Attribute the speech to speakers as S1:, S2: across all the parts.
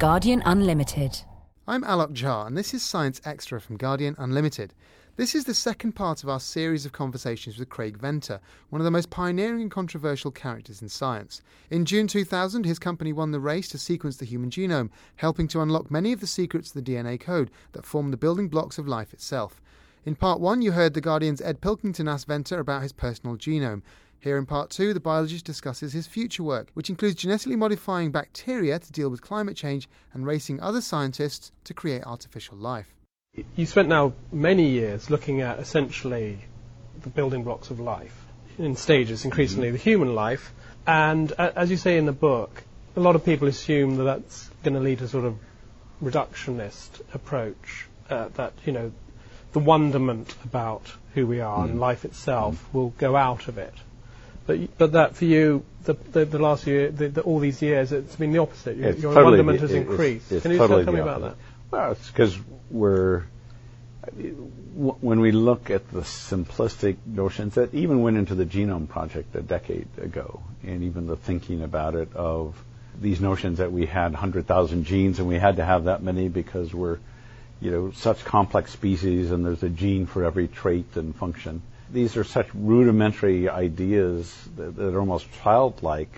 S1: Guardian Unlimited.
S2: I'm Alok Jha, and this is Science Extra from Guardian Unlimited. This is the second part of our series of conversations with Craig Venter, one of the most pioneering and controversial characters in science. In June 2000, his company won the race to sequence the human genome, helping to unlock many of the secrets of the DNA code that form the building blocks of life itself. In part 1, you heard The Guardian's Ed Pilkington ask Venter about his personal genome. Here in part 2, the biologist discusses his future work, which includes genetically modifying bacteria to deal with climate change and racing other scientists to create artificial life.
S3: You spent now many years looking at essentially the building blocks of life in stages, increasingly the human life, and as you say in the book, a lot of people assume that that's going to lead to sort of reductionist approach, that, you know, the wonderment about who we are and life itself will go out of it. But that for you, the last year, all these years, it's been the opposite. Your
S4: totally
S3: wonderment has increased.
S4: It's
S3: Can you
S4: totally
S3: tell me about that?
S4: Well, it's because when we look at the simplistic notions that even went into the Genome Project a decade ago, and even the thinking about it of these notions that we had 100,000 genes and we had to have that many because we're, you know, such complex species and there's a gene for every trait and function. These are such rudimentary ideas that are almost childlike,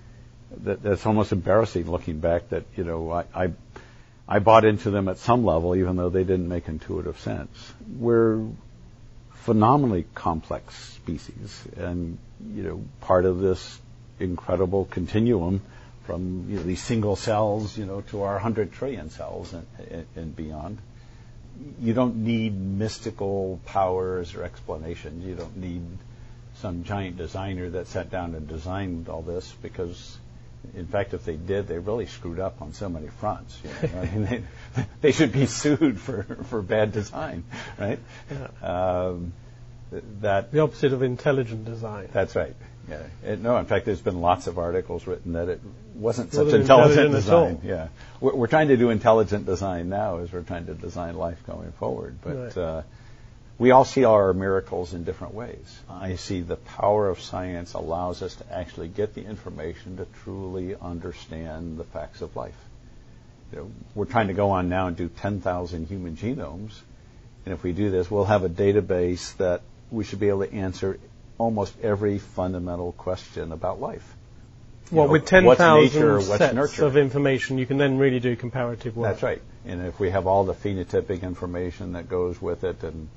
S4: that's almost embarrassing looking back that, you know, I bought into them at some level even though they didn't make intuitive sense. We're phenomenally complex species and, you know, part of this incredible continuum from, you know, these single cells, you know, to our 100 trillion cells and beyond. You don't need mystical powers or explanations. You don't need some giant designer that sat down and designed all this because, in fact, if they did, they really screwed up on so many fronts. You know? I mean, they should be sued for bad design, right?
S3: Yeah.
S4: That
S3: the opposite of intelligent design.
S4: That's right. Yeah. No, in fact, there's been lots of articles written that it wasn't such intelligent design. Yeah. We're trying to do intelligent design now as we're trying to design life going forward. But
S3: right.
S4: We all see our miracles in different ways. I see the power of science allows us to actually get the information to truly understand the facts of life. You know, we're trying to go on now and do 10,000 human genomes. And if we do this, we'll have a database that we should be able to answer almost every fundamental question about life.
S3: Well, with 10,000 sets of information, you can then really do comparative work.
S4: That's right. And if we have all the phenotypic information that goes with it and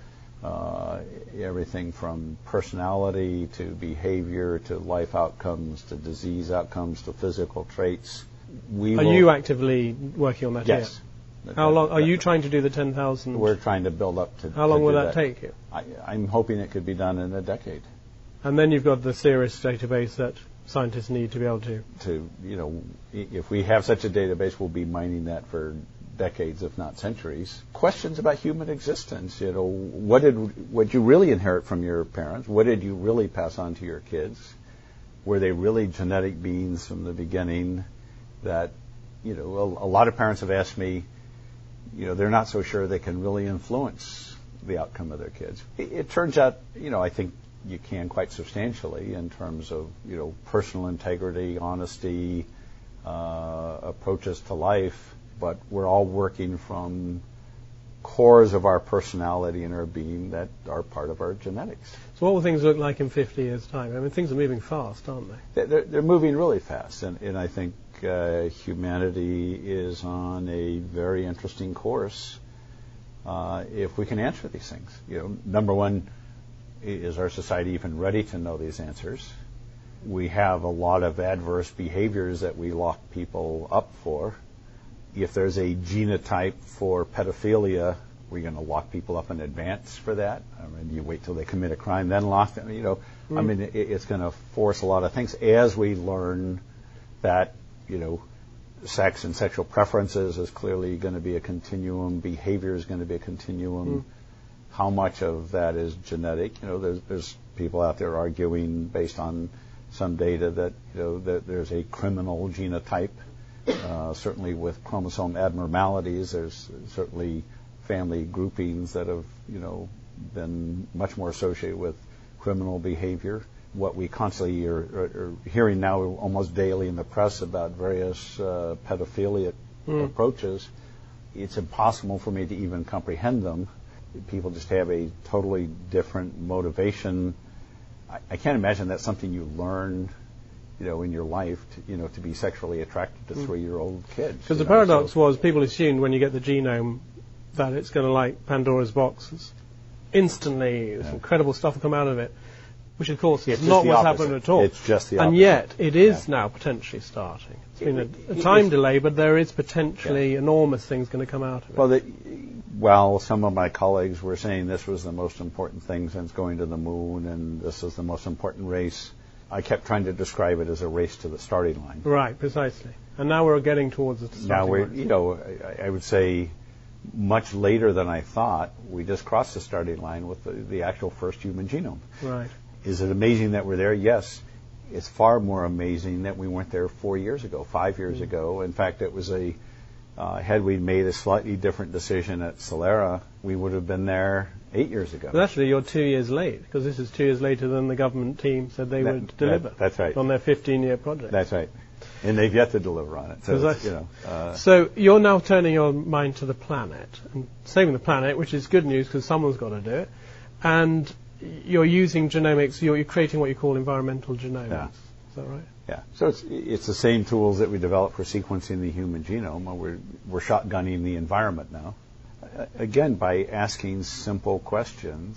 S4: everything from personality to behavior to life outcomes to disease outcomes to physical traits,
S3: Are you actively working on that
S4: Yes.
S3: yet? How long are you trying to do the 10,000?
S4: We're trying to build up to.
S3: How long will that take you?
S4: I'm hoping it could be done in a decade.
S3: And then you've got the Cirrus database that scientists need to be able to.
S4: You know, if we have such a database, we'll be mining that for decades, if not centuries. Questions about human existence. You know, what you really inherit from your parents? What did you really pass on to your kids? Were they really genetic beings from the beginning? That, you know, a lot of parents have asked me, you know, they're not so sure they can really influence the outcome of their kids. It turns out, you know, I think you can quite substantially in terms of, you know, personal integrity, honesty, approaches to life, but we're all working from cores of our personality and our being that are part of our genetics.
S3: So what will things look like in 50 years' time? I mean, things are moving fast, aren't they?
S4: They're moving really fast, and I think humanity is on a very interesting course if we can answer these things. You know, number one, is our society even ready to know these answers? We have a lot of adverse behaviors that we lock people up for. If there's a genotype for pedophilia, we're going to lock people up in advance for that. I mean, you wait till they commit a crime, then lock them. You know, I mean, it's going to force a lot of things as we learn that, you know, sex and sexual preferences is clearly going to be a continuum. Behavior is going to be a continuum. How much of that is genetic? You know, there's people out there arguing based on some data that, you know, that there's a criminal genotype. Certainly with chromosome abnormalities, there's certainly family groupings that have, you know, been much more associated with criminal behavior. What we constantly are hearing now almost daily in the press about various pedophilia approaches, it's impossible for me to even comprehend them. People just have a totally different motivation. I can't imagine that's something you learn, in your life, to be sexually attracted to 3-year-old kids.
S3: Because the paradox was people assumed when you get the genome that it's going to, like Pandora's box, instantly this incredible stuff will come out of it, which of course is not what's happened at all.
S4: It's just the opposite.
S3: And yet it is now potentially starting. It's been a time delay, but there is potentially enormous things going to come out of it.
S4: Well, some of my colleagues were saying this was the most important thing since going to the moon, and this is the most important race. I kept trying to describe it as a race to the starting line.
S3: Right, precisely. And now we're getting towards the starting line.
S4: Now I would say much later than I thought, we just crossed the starting line with the actual first human genome.
S3: Right.
S4: Is it amazing that we're there? Yes. It's far more amazing that we weren't there 4 years ago, 5 years ago. In fact, it was had we made a slightly different decision at Celera, we would have been there 8 years ago.
S3: But actually, you're 2 years late, because this is 2 years later than the government team said they would deliver.
S4: That's right.
S3: On their 15-year project.
S4: That's right. And they've yet to deliver on it. So,
S3: so you're now turning your mind to the planet, and saving the planet, which is good news because someone's got to do it. And you're using genomics, you're creating what you call environmental genomics.
S4: Yeah.
S3: Is that right?
S4: Yeah. So it's the same tools that we developed for sequencing the human genome. We're shotgunning the environment now. Again, by asking simple questions,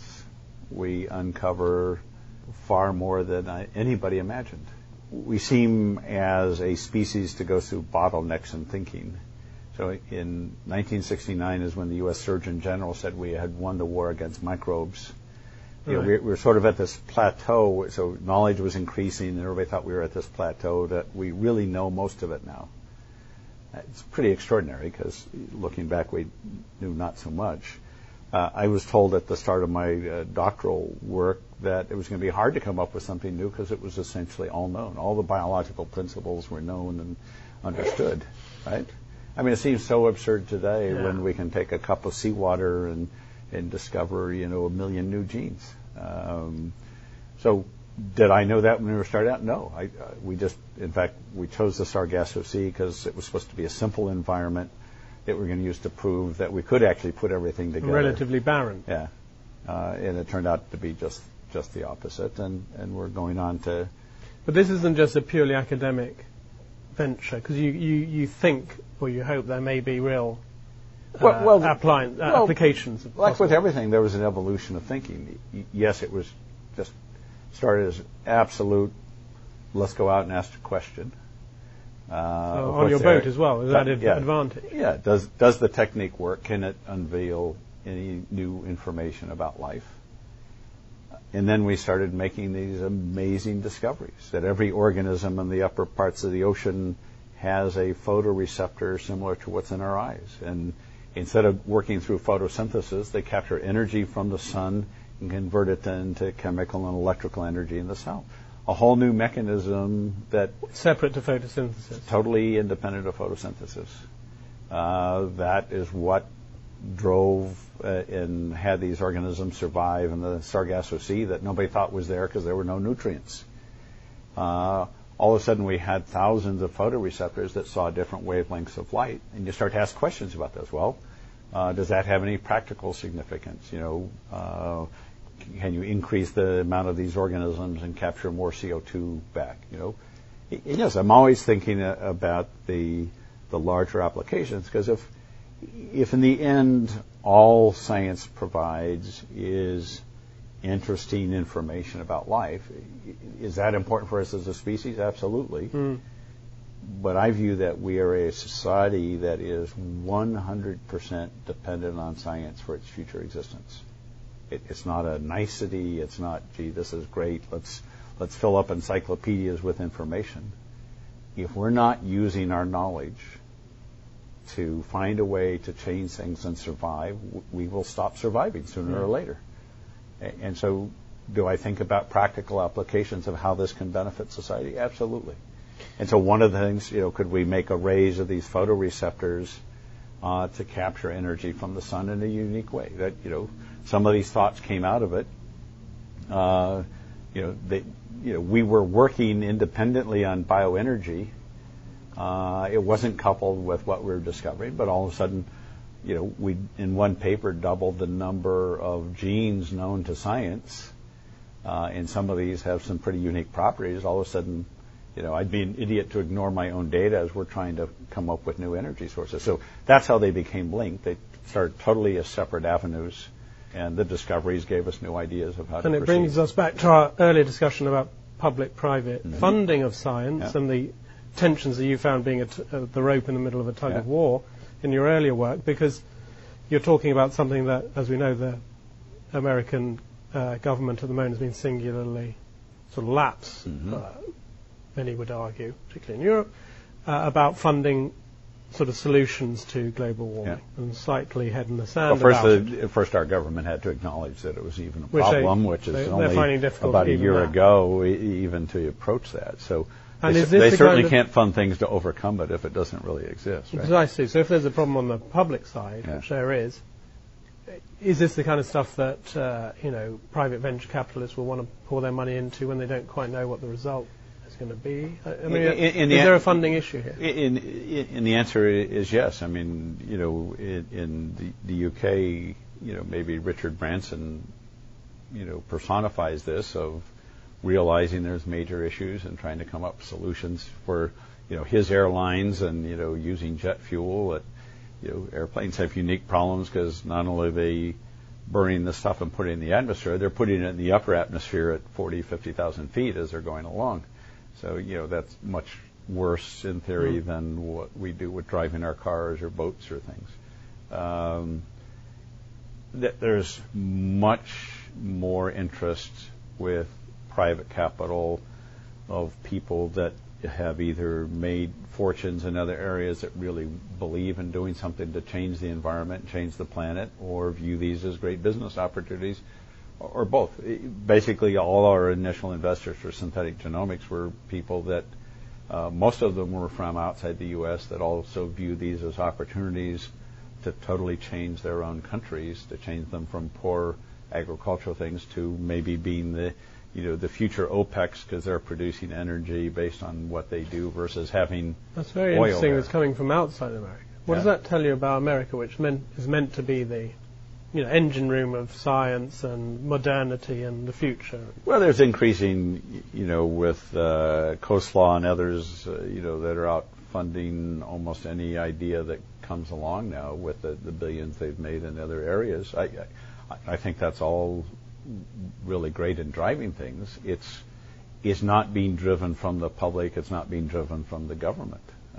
S4: we uncover far more than anybody imagined. We seem as a species to go through bottlenecks in thinking. So in 1969 is when the U.S. Surgeon General said we had won the war against microbes. We're sort of at this plateau, so knowledge was increasing, and everybody thought we were at this plateau that we really know most of it now. It's pretty extraordinary because looking back, we knew not so much. I was told at the start of my doctoral work that it was going to be hard to come up with something new because it was essentially all known. All the biological principles were known and understood, right? I mean, it seems so absurd today when we can take a cup of seawater and discover, 1 million new genes. So did I know that when we were starting out? No. We chose the Sargasso Sea because it was supposed to be a simple environment that we're going to use to prove that we could actually put everything together.
S3: Relatively barren.
S4: Yeah. And it turned out to be just the opposite, and we're going on to...
S3: But this isn't just a purely academic venture, because you think, or you hope there may be real applications.
S4: Like with everything, there was an evolution of thinking. Yes, it was just started as absolute, let's go out and ask a question.
S3: On your boat as well, is that an advantage?
S4: Yeah. Does the technique work? Can it unveil any new information about life? And then we started making these amazing discoveries that every organism in the upper parts of the ocean has a photoreceptor similar to what's in our eyes. And instead of working through photosynthesis, they capture energy from the sun and convert it into chemical and electrical energy in the cell. A whole new mechanism that...
S3: Separate to photosynthesis.
S4: Totally independent of photosynthesis. That is what drove and had these organisms survive in the Sargasso Sea that nobody thought was there because there were no nutrients. All of a sudden we had thousands of photoreceptors that saw different wavelengths of light, and you start to ask questions about this. Well, does that have any practical significance? Can you increase the amount of these organisms and capture more CO2 back? Yes, I'm always thinking about the larger applications, because if in the end all science provides is interesting information about life, is that important for us as a species? Absolutely. But I view that we are a society that is 100% dependent on science for its future existence. It's not a nicety. It's not, gee, this is great. Let's fill up encyclopedias with information. If we're not using our knowledge to find a way to change things and survive, we will stop surviving sooner or later. And so, do I think about practical applications of how this can benefit society? Absolutely. And so one of the things, could we make arrays of these photoreceptors to capture energy from the sun in a unique way? That, some of these thoughts came out of it. We were working independently on bioenergy It wasn't coupled with what we were discovering, but all of a sudden, we in one paper doubled the number of genes known to science, and some of these have some pretty unique properties. All of a sudden, I'd be an idiot to ignore my own data as we're trying to come up with new energy sources. So that's how they became linked. They started totally as separate avenues, and the discoveries gave us new ideas of how to proceed.
S3: And it brings us back to our earlier discussion about public-private funding of science and the tensions that you found being the rope in the middle of a tug of war in your earlier work, because you're talking about something that, as we know, the American government at the moment has been singularly sort of lax, many would argue, particularly in Europe, about funding sort of solutions to global warming and slightly head in the sand.
S4: Well, first our government had to acknowledge that it was even a problem, which is only about a year ago even to approach that. So they certainly can't fund things to overcome it if it doesn't really exist. Right?
S3: Precisely. So if there's a problem on the public side, which there is this the kind of stuff that private venture capitalists will want to pour their money into when they don't quite know what the result is going to be? I mean, is there a funding issue here?
S4: And the answer is yes. I mean, in the UK, maybe Richard Branson, personifies this of realizing there's major issues and trying to come up with solutions for, his airlines and, using jet fuel. Airplanes have unique problems because not only are they burning the stuff and putting it in the atmosphere, they're putting it in the upper atmosphere at 40, 50,000 feet as they're going along. So, that's much worse in theory than what we do with driving our cars or boats or things. There's much more interest with private capital of people that have either made fortunes in other areas that really believe in doing something to change the environment, change the planet, or view these as great business opportunities, or both. Basically, all our initial investors for synthetic genomics were people that, most of them were from outside the U.S., that also view these as opportunities to totally change their own countries, to change them from poor agricultural things to maybe being the future OPECs because they're producing energy based on what they do versus having
S3: That's very
S4: oil
S3: interesting.
S4: there.
S3: It's coming from outside America. What does that tell you about America, which is meant to be the engine room of science and modernity and the future?
S4: Well, there's increasing, with Coastlaw and others, that are out funding almost any idea that comes along now with the billions they've made in other areas. I think that's all really great in driving things. It's not being driven from the public. It's not being driven from the government.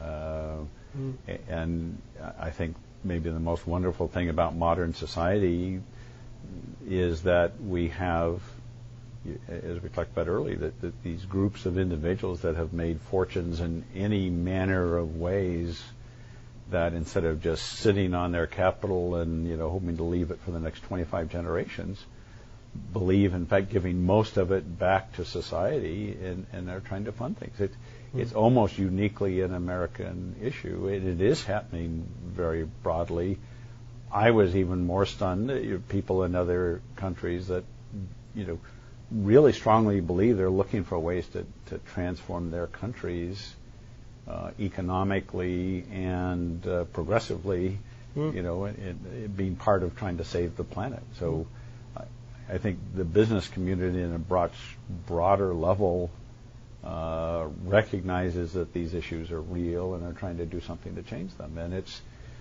S4: And I think maybe the most wonderful thing about modern society is that we have, as we talked about earlier, that these groups of individuals that have made fortunes in any manner of ways, that instead of just sitting on their capital and hoping to leave it for the next 25 generations, believe, in fact, giving most of it back to society, and they're trying to fund things. It's almost uniquely an American issue. It is happening very broadly. I was even more stunned. People in other countries that, really strongly believe they're looking for ways to transform their countries economically and progressively, being part of trying to save the planet. So I think the business community in a broader level recognizes that these issues are real and are trying to do something to change them. And it's,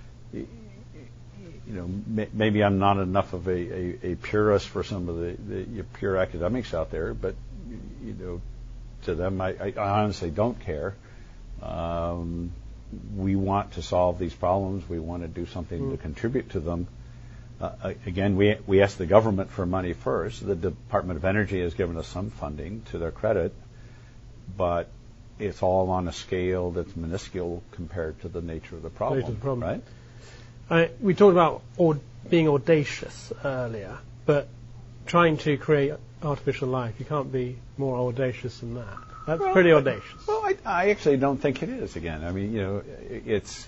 S4: maybe I'm not enough of a purist for some of the pure academics out there, but, to them, I honestly don't care. We want to solve these problems. We want to do something to contribute to them. Again, we asked the government for money first. The Department of Energy has given us some funding to their credit, but it's all on a scale that's minuscule compared to the nature of the problem. Right?
S3: We talked about being audacious earlier, but trying to create artificial life, you can't be more audacious than that. That's pretty audacious.
S4: Well, I actually don't think it is. Again, I mean, it's.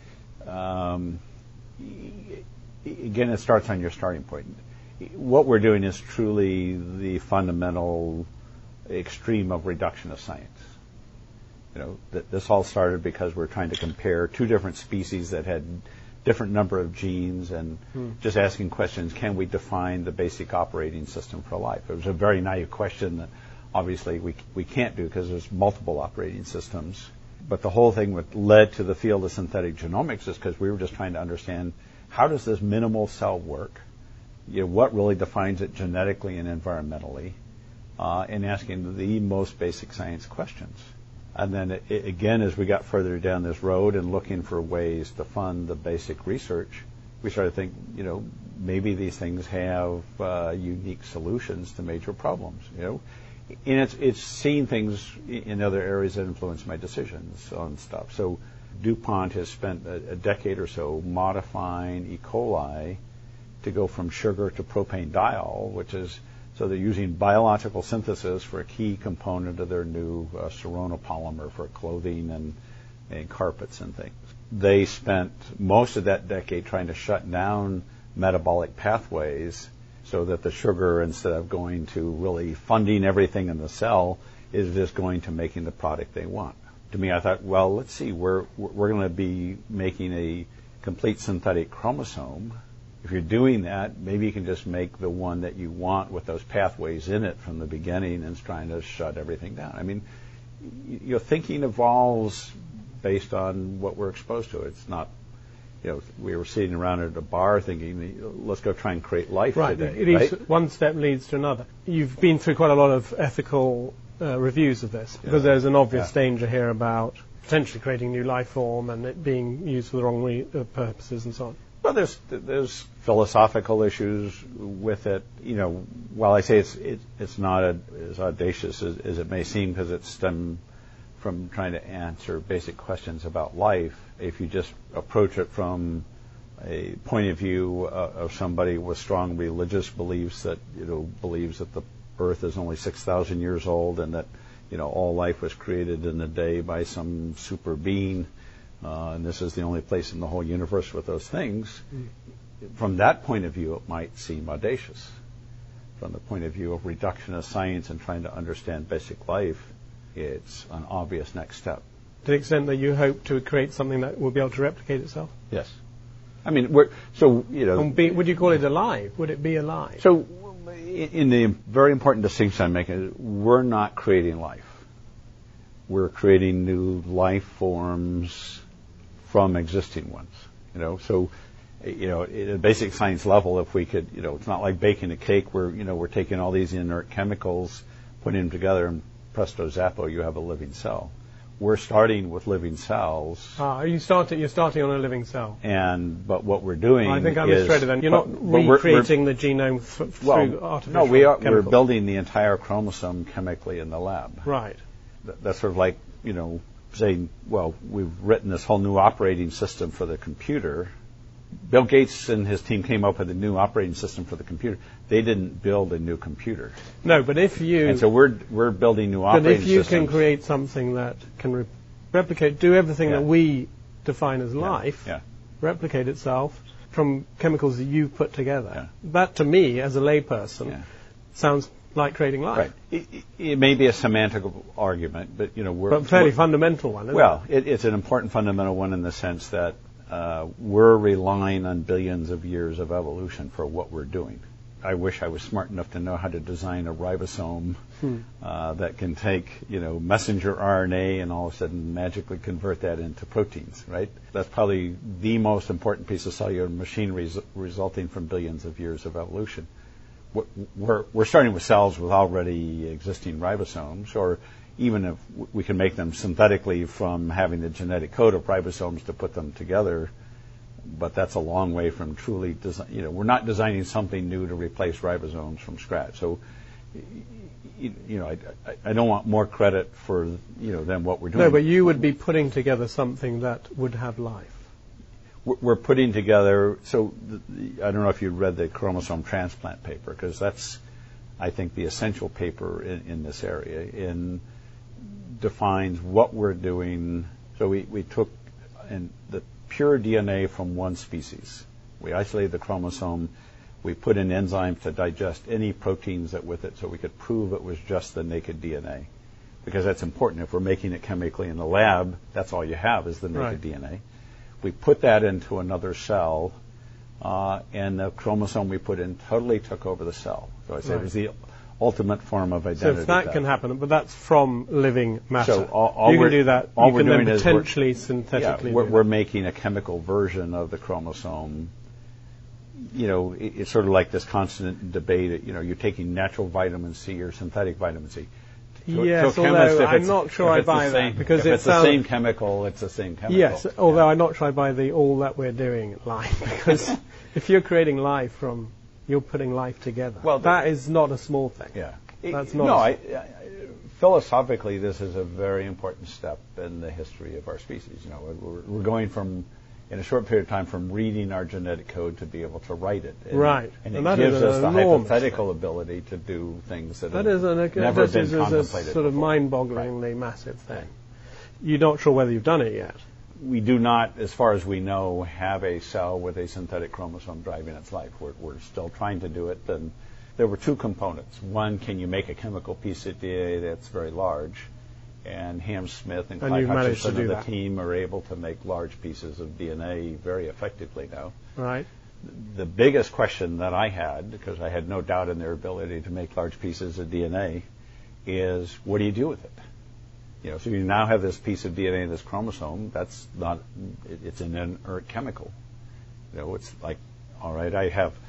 S4: Again, it starts on your starting point. What we're doing is truly the fundamental extreme of reductionist science. This all started because we're trying to compare two different species that had different number of genes and just asking questions, can we define the basic operating system for life? It was a very naive question that obviously we can't do because there's multiple operating systems. But the whole thing that led to the field of synthetic genomics is because we were just trying to understand how does this minimal cell work? What really defines it genetically and environmentally? And asking the most basic science questions. And then again, as we got further down this road and looking for ways to fund the basic research, we started to think, maybe these things have unique solutions to major problems. And it's seeing things in other areas that influence my decisions on stuff. So DuPont has spent a decade or so modifying E. coli to go from sugar to propanediol, so they're using biological synthesis for a key component of their new seronopolymer for clothing and carpets and things. They spent most of that decade trying to shut down metabolic pathways so that the sugar, instead of going to really funding everything in the cell, is just going to making the product they want. To me, I thought, well, let's see, we're going to be making a complete synthetic chromosome. If you're doing that, maybe you can just make the one that you want with those pathways in it from the beginning and trying to shut everything down. I mean, your thinking evolves based on what we're exposed to. It's not, we were sitting around at a bar thinking, let's go try and create life today.
S3: Right? One step leads to another. You've been through quite a lot of ethical reviews of this because there's an obvious danger here about potentially creating new life form and it being used for the wrong purposes and so on.
S4: Well, there's philosophical issues with it. While I say it's not as audacious as it may seem because it stemmed from trying to answer basic questions about life, if you just approach it from a point of view of somebody with strong religious beliefs that believes that the Earth is only 6,000 years old and that all life was created in a day by some super being. And this is the only place in the whole universe with those things. From that point of view, it might seem audacious. From the point of view of reductionist science and trying to understand basic life, it's an obvious next step.
S3: To the extent that you hope to create something that will be able to replicate itself?
S4: Yes. I mean, would
S3: you call it alive? Would it be alive?
S4: So, in the very important distinction I'm making, we're not creating life. We're creating new life forms from existing ones, So, at a basic science level, if we could, it's not like baking a cake where, we're taking all these inert chemicals, putting them together, and presto zappo, you have a living cell. We're starting with living cells.
S3: You're starting on a living cell.
S4: But what we're doing
S3: I think I misread it then. You're not recreating the genome through artificial chemicals.
S4: We're building the entire chromosome chemically in the lab.
S3: Right.
S4: That's sort of like, saying, we've written this whole new operating system for the computer. Bill Gates and his team came up with a new operating system for the computer. They didn't build a new computer.
S3: No, but if you...
S4: And so we're building new operating systems.
S3: But if you can create something that can replicate, do everything that we define as life, replicate itself from chemicals that you've put together, that to me, as a layperson, sounds like creating life.
S4: Right. It may be a semantic argument, but
S3: but a fairly fundamental one. Isn't
S4: it? It's an important fundamental one in the sense that we're relying on billions of years of evolution for what we're doing. I wish I was smart enough to know how to design a ribosome that can take messenger RNA and all of a sudden magically convert that into proteins. Right. That's probably the most important piece of cellular machinery resulting from billions of years of evolution. We're starting with cells with already existing ribosomes, or even if we can make them synthetically from having the genetic code of ribosomes to put them together, but that's a long way from truly we're not designing something new to replace ribosomes from scratch. So, I don't want more credit for than what we're doing.
S3: No, but you would be putting together something that would have life.
S4: We're putting together, I don't know if you read the chromosome transplant paper, because that's, I think, the essential paper in this area, defines what we're doing. So we took the pure DNA from one species. We isolated the chromosome. We put in enzymes to digest any proteins that with it so we could prove it was just the naked DNA. because that's important. If we're making it chemically in the lab, that's all you have is the naked
S3: Right.
S4: DNA. We put that into another cell, and the chromosome we put in totally took over the cell. So I say it was the ultimate form of
S3: So
S4: identity.
S3: if that can happen, but that's from living matter.
S4: So all
S3: you
S4: we're-
S3: can do that.
S4: all
S3: You
S4: we're
S3: can then
S4: doing is
S3: potentially
S4: Yeah,
S3: synthetically do
S4: we're
S3: that.
S4: making a chemical version of the chromosome. You know, it's sort of like this constant debate. You know, you're taking natural vitamin C or synthetic vitamin C.
S3: Yes,
S4: To a chemist,
S3: although
S4: if
S3: I'm
S4: it's-
S3: not sure
S4: if
S3: I
S4: it's the
S3: buy that,
S4: same-
S3: because
S4: if
S3: it
S4: it's the
S3: sounds-
S4: same chemical, it's the same chemical.
S3: Yes, although I'm not sure I buy the all that we're doing life, because if you're creating life from, you're putting life together.
S4: Well,
S3: that is not a small thing.
S4: Yeah.
S3: That's not.
S4: No, philosophically, this is a very important step in the history of our species. You know, we're going from, in a short period of time, from reading our genetic code to be able to write it.
S3: Right.
S4: And
S3: And
S4: it
S3: that is
S4: gives
S3: an
S4: us the
S3: enormous
S4: hypothetical ability to do things that
S3: That
S4: have
S3: is
S4: never
S3: this
S4: been
S3: is a
S4: contemplated
S3: sort of
S4: before.
S3: mind-bogglingly massive thing. You're not sure whether you've done it yet.
S4: We do not, as far as we know, have a cell with a synthetic chromosome driving its life. We're still trying to do it. And there were two components. One, can you make a chemical piece of DNA that's very large? And Ham Smith and Clyde
S3: you've managed to
S4: Hutchison
S3: do
S4: and the
S3: that.
S4: team are able to make large pieces of DNA very effectively now.
S3: Right.
S4: The biggest question that I had, because I had no doubt in their ability to make large pieces of DNA, is what do you do with it? You know, so you now have this piece of DNA, this chromosome. That's not. It's an inert chemical. You know, it's like, all right, I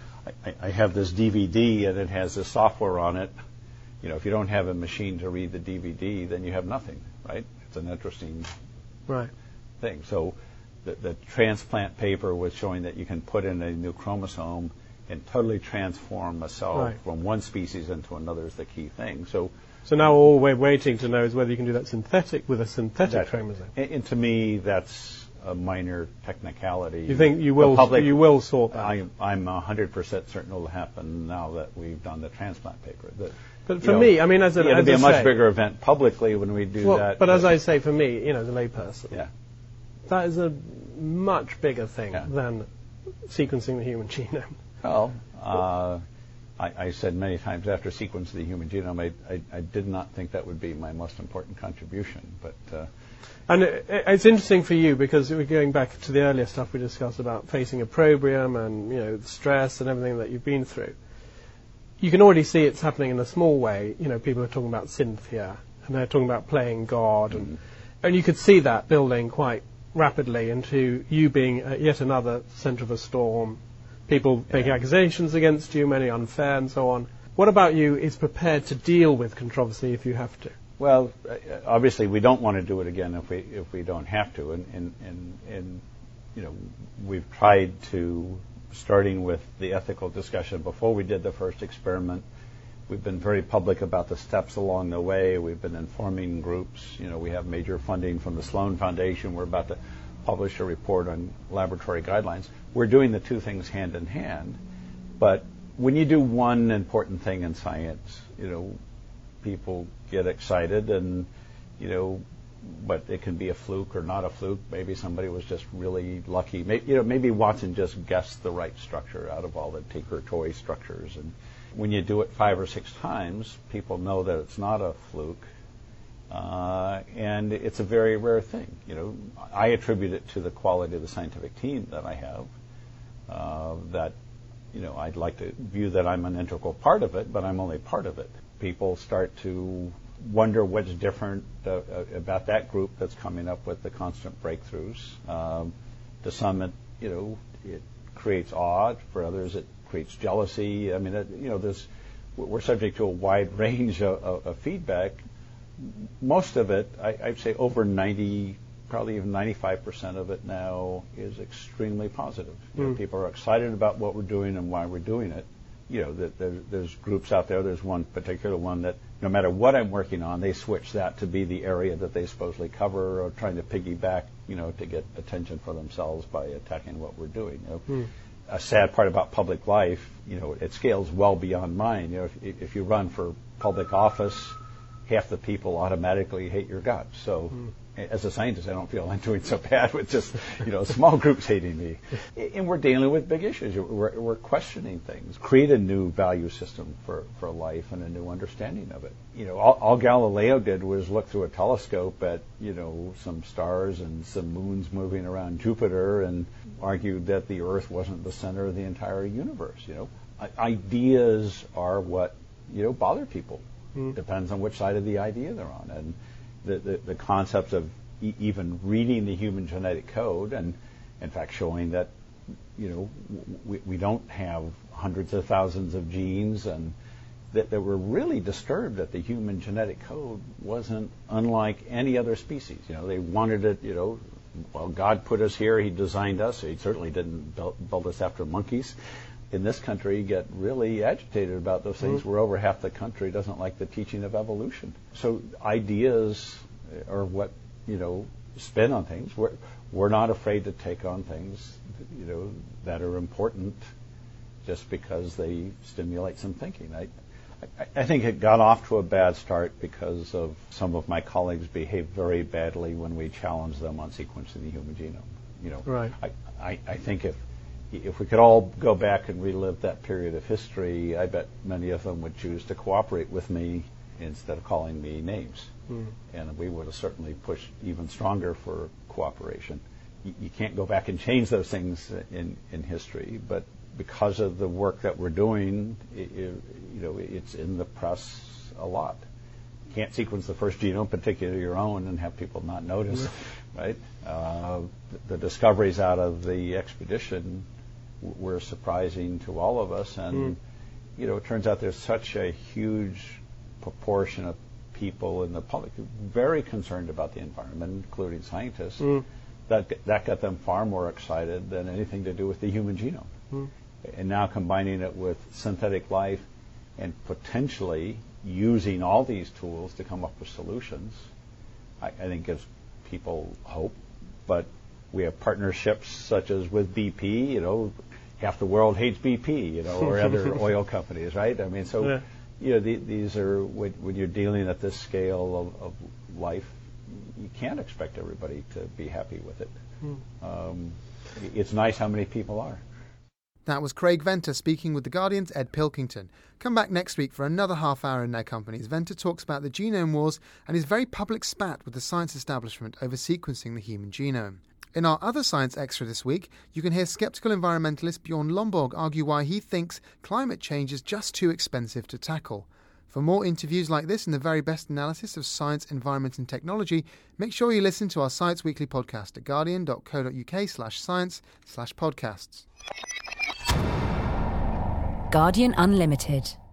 S4: have this DVD and it has this software on it. You know, if you don't have a machine to read the DVD, then you have nothing, right? It's an interesting
S3: Right.
S4: thing. So the transplant paper was showing that you can put in a new chromosome and totally transform a cell
S3: Right.
S4: from one species into another is the key thing. So
S3: So now all we're waiting to know is whether you can do that synthetic with a synthetic chromosome.
S4: and to me, that's a minor technicality.
S3: You think you
S4: The
S3: will
S4: public-
S3: you will sort that?
S4: I'm 100% certain it'll happen now that we've done the transplant paper.
S3: But for me, I mean, as
S4: it'll
S3: a
S4: be a much
S3: say,
S4: bigger event publicly when we do
S3: well,
S4: that.
S3: but as I say, for me, you know, as a layperson,
S4: yeah.
S3: that is a much bigger thing
S4: Yeah.
S3: than sequencing the human genome.
S4: Well, I said many times after sequencing the human genome, I did not think that would be my most important contribution. But
S3: And it's interesting for you because we're going back to the earlier stuff we discussed about facing opprobrium and, you know, the stress and everything that you've been through. You can already see it's happening in a small way. You know, people are talking about Cynthia and they're talking about playing God, and you could see that building quite rapidly into you being yet another centre of a storm. People making accusations against you, many unfair and so on. What about you is prepared to deal with controversy if you have to?
S4: well, obviously we don't want to do it again if we don't have to, and you know, we've tried to, starting with the ethical discussion before we did the first experiment. We've been very public about the steps along the way. We've been informing groups. You know, we have major funding from the Sloan Foundation. We're about to publish a report on laboratory guidelines. We're doing the two things hand in hand. But when you do one important thing in science, you know, people get excited and, you know, but it can be a fluke or not a fluke. Maybe somebody was just really lucky. Maybe Watson just guessed the right structure out of all the Tinker toy structures. And when you do it 5 or 6 times, people know that it's not a fluke. And it's a very rare thing. You know, I attribute it to the quality of the scientific team that I have. That, you know, I'd like to view that I'm an integral part of it, but I'm only part of it. People start to wonder what's different about that group that's coming up with the constant breakthroughs. To some, it creates awe. For others, it creates jealousy. I mean, we're subject to a wide range of feedback. Most of it, I'd say over 90, probably even 95% of it now is extremely positive. You know, people are excited about what we're doing and why we're doing it. You know, there's groups out there. There's one particular one that no matter what I'm working on, they switch that to be the area that they supposedly cover, or trying to piggyback, you know, to get attention for themselves by attacking what we're doing. You know, a sad part about public life, you know, it scales well beyond mine. You know, if you run for public office, half the people automatically hate your guts. So as a scientist, I don't feel I'm doing so bad with just, small groups hating me. And we're dealing with big issues. We're questioning things, create a new value system for life and a new understanding of it. All Galileo did was look through a telescope at, some stars and some moons moving around Jupiter and argued that the Earth wasn't the center of the entire universe. Ideas are what, bother people. Depends on which side of the idea they're on. And the concepts of even reading the human genetic code and, in fact, showing that, we don't have hundreds of thousands of genes, and that we're really disturbed that the human genetic code wasn't unlike any other species. They wanted it, well, God put us here, He designed us. He certainly didn't build us after monkeys. In this country, get really agitated about those things, where over half the country doesn't like the teaching of evolution. So ideas are what, spin on things. We're not afraid to take on things, that are important just because they stimulate some thinking. I think it got off to a bad start because of some of my colleagues behaved very badly when we challenged them on sequencing the human genome.
S3: Right.
S4: I think if we could all go back and relive that period of history, I bet many of them would choose to cooperate with me instead of calling me names. And we would have certainly pushed even stronger for cooperation. You can't go back and change those things in history, but because of the work that we're doing, it's in the press a lot. You can't sequence the first genome, particularly your own, and have people not notice, right? The discoveries out of the expedition were surprising to all of us, and it turns out there's such a huge proportion of people in the public very concerned about the environment, including scientists, that got them far more excited than anything to do with the human genome. And now combining it with synthetic life and potentially using all these tools to come up with solutions, I think gives people hope. But we have partnerships such as with BP, half the world hates BP, or other oil companies, right? I mean, so, these are, when you're dealing at this scale of life, you can't expect everybody to be happy with it. It's nice how many people are.
S2: That was Craig Venter speaking with The Guardian's Ed Pilkington. Come back next week for another half hour in their company as Venter talks about the genome wars and his very public spat with the science establishment over sequencing the human genome. In our other Science Extra this week, you can hear sceptical environmentalist Bjorn Lomborg argue why he thinks climate change is just too expensive to tackle. For more interviews like this and the very best analysis of science, environment and technology, make sure you listen to our Science Weekly podcast at guardian.co.uk/science/podcasts.
S1: Guardian Unlimited.